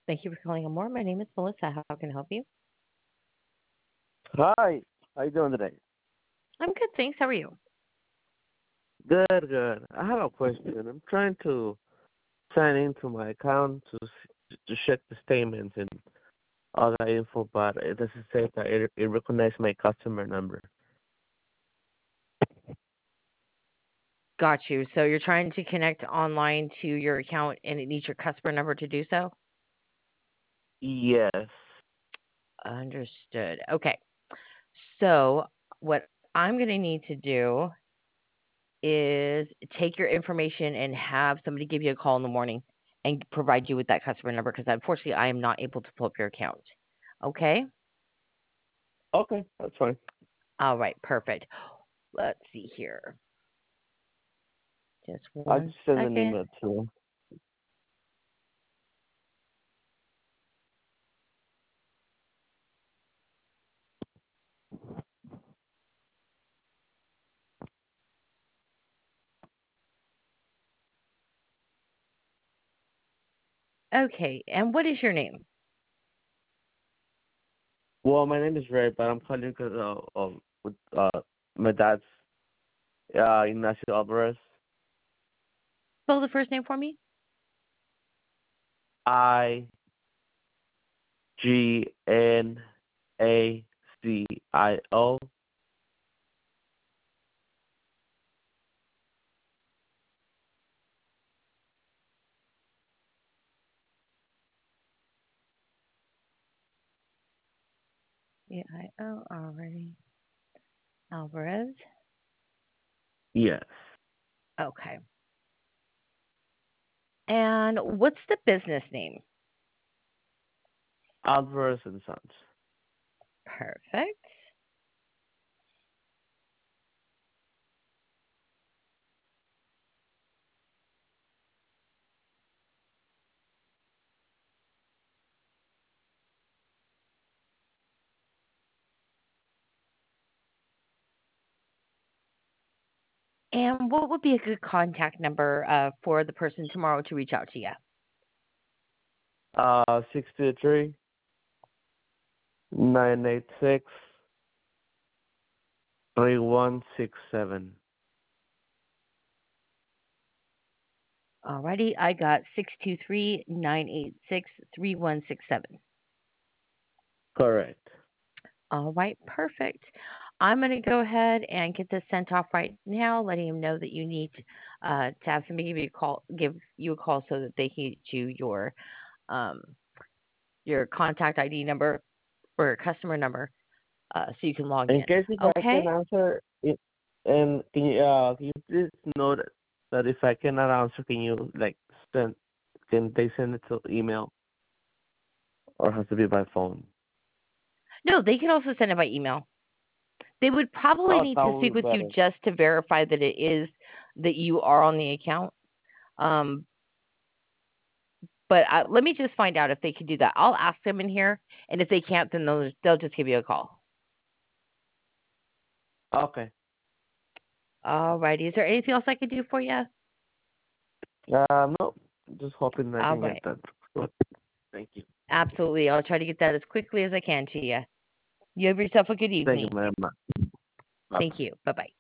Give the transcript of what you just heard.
Thank you for calling Amore. My name is Melissa. How can I help you? Hi, how you doing today? I'm good, thanks. How are you? Good, good. I have a question. I'm trying to sign into my account to check the statements and all that info, but it doesn't say that it recognizes my customer number. Got you. So you're trying to connect online to your account and it needs your customer number to do so? Yes. Understood. Okay. So what I'm going to need to do is take your information and have somebody give you a call in the morning and provide you with that customer number because unfortunately I am not able to pull up your account. Okay? Okay, that's fine. All right, perfect. Let's see here. Just I one just send an second. email to you. Okay, and what is your name? Well, my name is Ray, but I'm calling because with, my dad's Ignacio Alvarez. Spell the first name for me. Ignacio. E-I-O already. Alvarez. Yes. Okay. And what's the business name? Alvarez and Sons. Perfect. And what would be a good contact number for the person tomorrow to reach out to you? 623-986-3167. Alrighty, I got 623-986-3167. Correct. All right, perfect. I'm going to go ahead and get this sent off right now, letting them know that you need to have somebody give you a call so that they can get you um, your contact ID number or customer number so you can log In in. case if I Okay? can answer it, and can you please note that if I cannot answer, can you send? Can they send it to email or has to be by phone? No, they can also send it by email. They would probably Oh, need that to speak would with be you better. just to verify that it is that you are on the account. Um, but let me just find out if they can do that. I'll ask them in here, and if they can't, then they'll just give you a call. Okay. All righty. Is there anything else I can do for you? No, just hoping I All can get right. that. Thank you. Absolutely. I'll try to get that as quickly as I can to you. You have yourself a good Thank you evening. very much. Bye. Thank you. Bye bye.